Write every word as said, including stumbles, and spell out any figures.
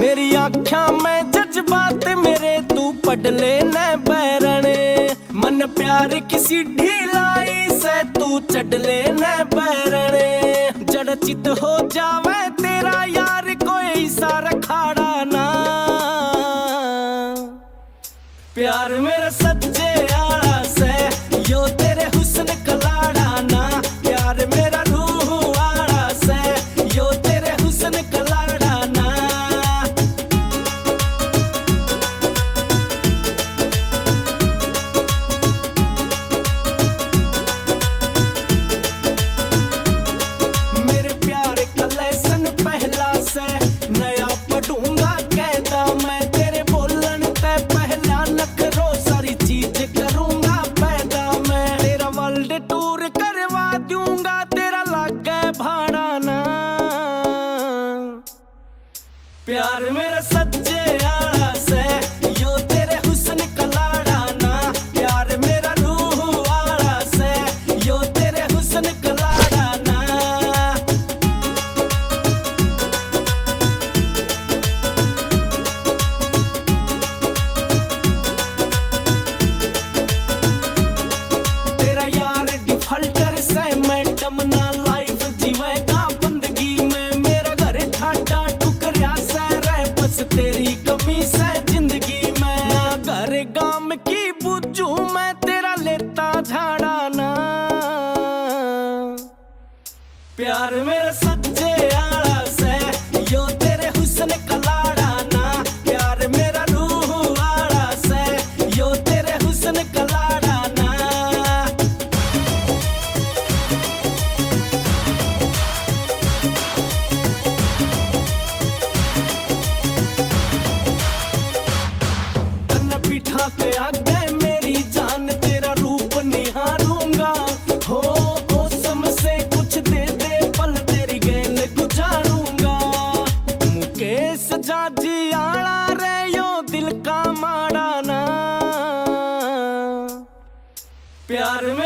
मेरी आँखा में जज्बात मेरे तू पढ़ लेना बैरने। मन प्यार किसी ढिलाई से तू चढ़ लेना बैरने। जड़ चित हो जावे तेरा यार कोई सा रखाड़ा ना। प्यार मेरा सच्चे आड़ा से यो तेरे हुस्न कलाड़ा ना। प्यार मेरा रूह आड़ा से यो तेरे हुस्न कलाड़ा ना। मेरे प्यार का लेसन पहला से नया पढ़ूंगा कहता मैं। तेरे बोलन ते पहला नखरो सारी चीज करूंगा पैदा मैं। तेरा वर्ल्ड टूर करवा दूंगा तेरा लागे भाड़ा ना। प्यार मेरा सच्चे आड़ा से यो तेरे हुस्न कलाड़ा ना। प्यार मेरा रूह आड़ा से यो तेरे हुस्न कलाड़ा ना। तेरा यार डिफॉल्टर से मैं टमना लाइफ जीवेगा बंदगी में। मेरा घर ठाटा टुकरिया से रह बस तेरी कमी से जिंदगी में। ना घर गाम की बुझू मैं तेरा लेता झाड़ा ना। प्यार मेरा सच्चे आड़ा से यो तेरे हुस्न कलाड़ा ना। प्यार मेरा रूह आड़ा से यो तेरे हुस्न कलाड़ा ना। तन पीठा पे आगे मेरी जान तेरा रूप निहारूंगा। हो मौसम से कुछ दे दे पल तेरी गेंद गुजारूंगा। मुकेश जाजी आड़ा रे यो दिल का माड़ा ना। प्यार में